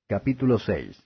Capítulo 6.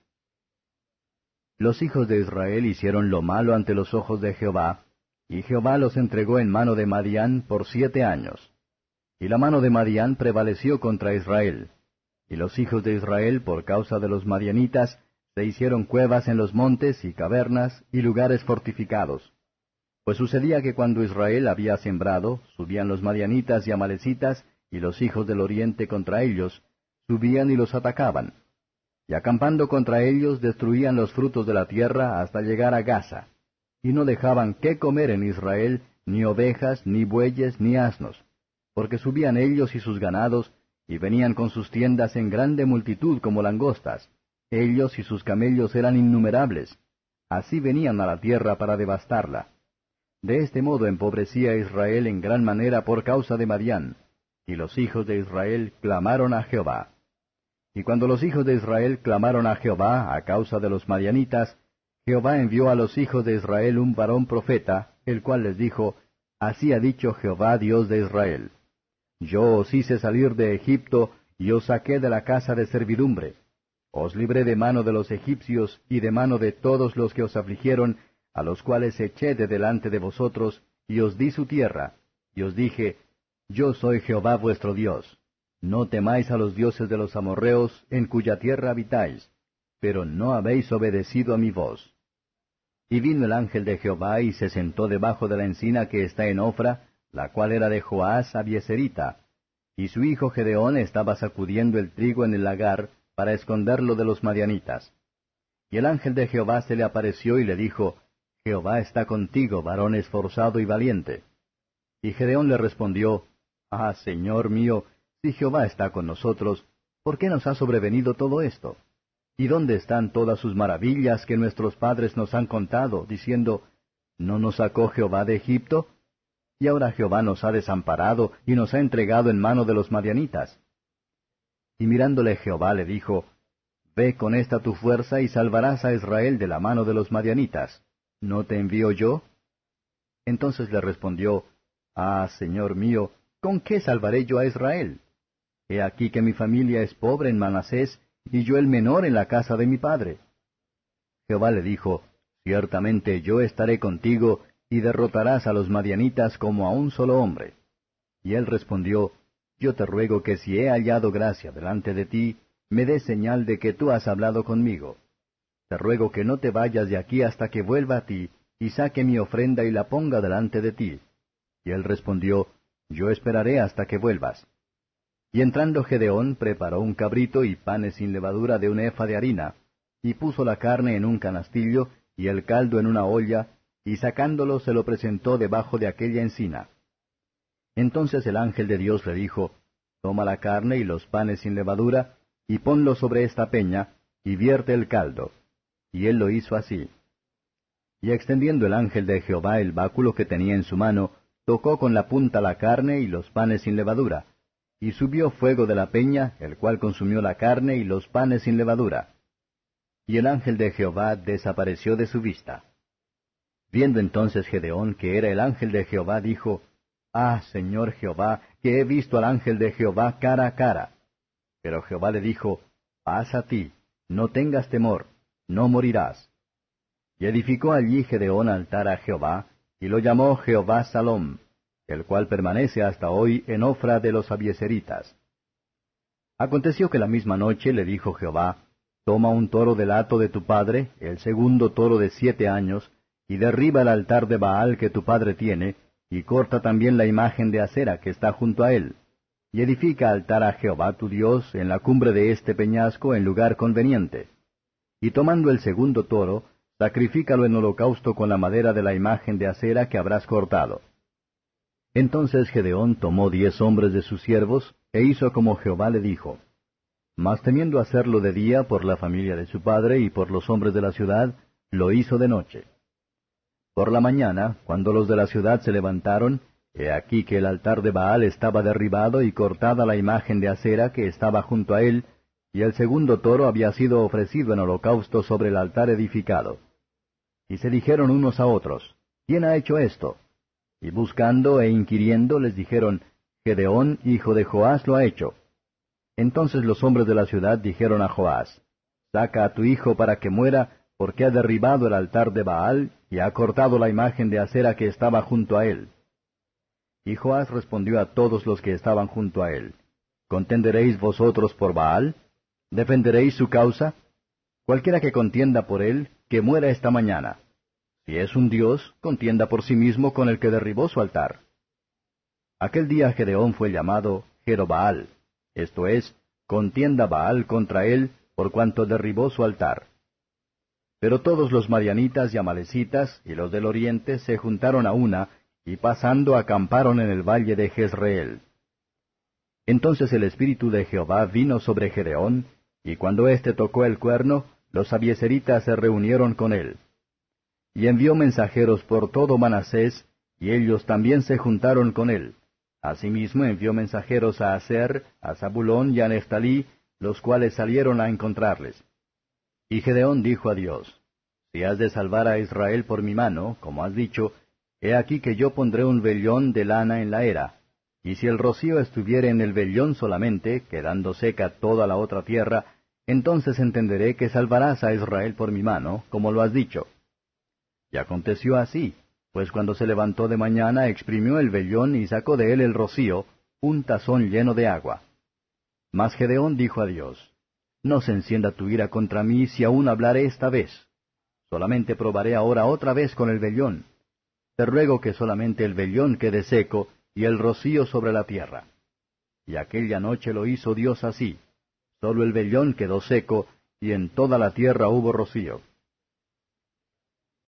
Los hijos de Israel hicieron lo malo ante los ojos de Jehová, y Jehová los entregó en mano de Madián por 7 años. Y la mano de Madián prevaleció contra Israel. Y los hijos de Israel, por causa de los madianitas, se hicieron cuevas en los montes y cavernas y lugares fortificados. Pues sucedía que cuando Israel había sembrado, subían los madianitas y amalecitas, y los hijos del oriente contra ellos, subían y los atacaban. Y acampando contra ellos destruían los frutos de la tierra hasta llegar a Gaza. Y no dejaban qué comer en Israel, ni ovejas, ni bueyes, ni asnos, porque subían ellos y sus ganados, y venían con sus tiendas en grande multitud como langostas. Ellos y sus camellos eran innumerables. Así venían a la tierra para devastarla. De este modo empobrecía Israel en gran manera por causa de Madián. Y los hijos de Israel clamaron a Jehová. Y cuando los hijos de Israel clamaron a Jehová a causa de los madianitas, Jehová envió a los hijos de Israel un varón profeta, el cual les dijo, Así ha dicho Jehová Dios de Israel. Yo os hice salir de Egipto, y os saqué de la casa de servidumbre. Os libré de mano de los egipcios, y de mano de todos los que os afligieron, a los cuales eché de delante de vosotros, y os di su tierra. Y os dije, Yo soy Jehová vuestro Dios. No temáis a los dioses de los amorrheos, en cuya tierra habitáis, pero no habéis obedecido a mi voz. Y vino el ángel de Jehová, y se sentó debajo de la encina que está en Ofra, la cual era de Joás Abieserita, y su hijo Gedeón estaba sacudiendo el trigo en el lagar, para esconderlo de los madianitas. Y el ángel de Jehová se le apareció y le dijo, Jehová está contigo, varón esforzado y valiente. Y Gedeón le respondió, Ah, Señor mío, si Jehová está con nosotros, ¿por qué nos ha sobrevenido todo esto? ¿Y dónde están todas sus maravillas que nuestros padres nos han contado, diciendo, ¿no nos sacó Jehová de Egipto? Y ahora Jehová nos ha desamparado y nos ha entregado en mano de los madianitas. Y mirándole Jehová le dijo, Ve con esta tu fuerza y salvarás a Israel de la mano de los madianitas. ¿No te envío yo? Entonces le respondió, Ah, Señor mío, ¿con qué salvaré yo a Israel? He aquí que mi familia es pobre en Manasés, y yo el menor en la casa de mi padre. Jehová le dijo, Ciertamente yo estaré contigo, y derrotarás a los madianitas como a un solo hombre. Y él respondió, Yo te ruego que si he hallado gracia delante de ti, me des señal de que tú has hablado conmigo. Te ruego que no te vayas de aquí hasta que vuelva a ti, y saque mi ofrenda y la ponga delante de ti. Y él respondió, Yo esperaré hasta que vuelvas. Y entrando Gedeón preparó un cabrito y panes sin levadura de un efa de harina, y puso la carne en un canastillo, y el caldo en una olla, y sacándolo se lo presentó debajo de aquella encina. Entonces el ángel de Dios le dijo, Toma la carne y los panes sin levadura, y ponlo sobre esta peña, y vierte el caldo. Y él lo hizo así. Y extendiendo el ángel de Jehová el báculo que tenía en su mano, tocó con la punta la carne y los panes sin levadura, y subió fuego de la peña, el cual consumió la carne y los panes sin levadura. Y el ángel de Jehová desapareció de su vista. Viendo entonces Gedeón que era el ángel de Jehová, dijo, Ah, Señor Jehová, que he visto al ángel de Jehová cara a cara. Pero Jehová le dijo, Paz a ti, no tengas temor, no morirás. Y edificó allí Gedeón altar a Jehová, y lo llamó Jehová Salom, el cual permanece hasta hoy en Ofra de los Abieseritas. Aconteció que la misma noche le dijo Jehová, Toma un toro del hato de tu padre, el segundo toro de 7 años, y derriba el altar de Baal que tu padre tiene, y corta también la imagen de acera que está junto a él, y edifica altar a Jehová tu Dios en la cumbre de este peñasco en lugar conveniente. Y tomando el segundo toro, sacrifícalo en holocausto con la madera de la imagen de acera que habrás cortado. Entonces Gedeón tomó 10 hombres de sus siervos, e hizo como Jehová le dijo. Mas temiendo hacerlo de día por la familia de su padre y por los hombres de la ciudad, lo hizo de noche. Por la mañana, cuando los de la ciudad se levantaron, he aquí que el altar de Baal estaba derribado y cortada la imagen de acera que estaba junto a él, y el segundo toro había sido ofrecido en holocausto sobre el altar edificado. Y se dijeron unos a otros, ¿quién ha hecho esto? Y buscando e inquiriendo les dijeron, Gedeón, hijo de Joás, lo ha hecho. Entonces los hombres de la ciudad dijeron a Joás, saca a tu hijo para que muera, porque ha derribado el altar de Baal, y ha cortado la imagen de acera que estaba junto a él. Y Joás respondió a todos los que estaban junto a él, ¿Contenderéis vosotros por Baal? ¿Defenderéis su causa? Cualquiera que contienda por él, que muera esta mañana. Si es un dios, contienda por sí mismo con el que derribó su altar. Aquel día Gedeón fue llamado Jerobaal, esto es, contienda Baal contra él, por cuanto derribó su altar. Pero todos los madianitas y amalecitas y los del oriente se juntaron a una, y pasando acamparon en el valle de Jezreel. Entonces el espíritu de Jehová vino sobre Gedeón, y cuando éste tocó el cuerno, los abieseritas se reunieron con él. Y envió mensajeros por todo Manasés, y ellos también se juntaron con él. Asimismo envió mensajeros a Aser, a Zabulón y a Neftalí, los cuales salieron a encontrarles. Y Gedeón dijo a Dios, Si has de salvar a Israel por mi mano, como has dicho, he aquí que yo pondré un vellón de lana en la era, y si el rocío estuviere en el vellón solamente, quedando seca toda la otra tierra, entonces entenderé que salvarás a Israel por mi mano, como lo has dicho. Y aconteció así, pues cuando se levantó de mañana exprimió el vellón y sacó de él el rocío, un tazón lleno de agua. Mas Gedeón dijo a Dios, No se encienda tu ira contra mí si aún hablaré esta vez. Solamente probaré ahora otra vez con el vellón. Te ruego que solamente el vellón quede seco, y el rocío sobre la tierra. Y aquella noche lo hizo Dios así. Solo el vellón quedó seco, y en toda la tierra hubo rocío.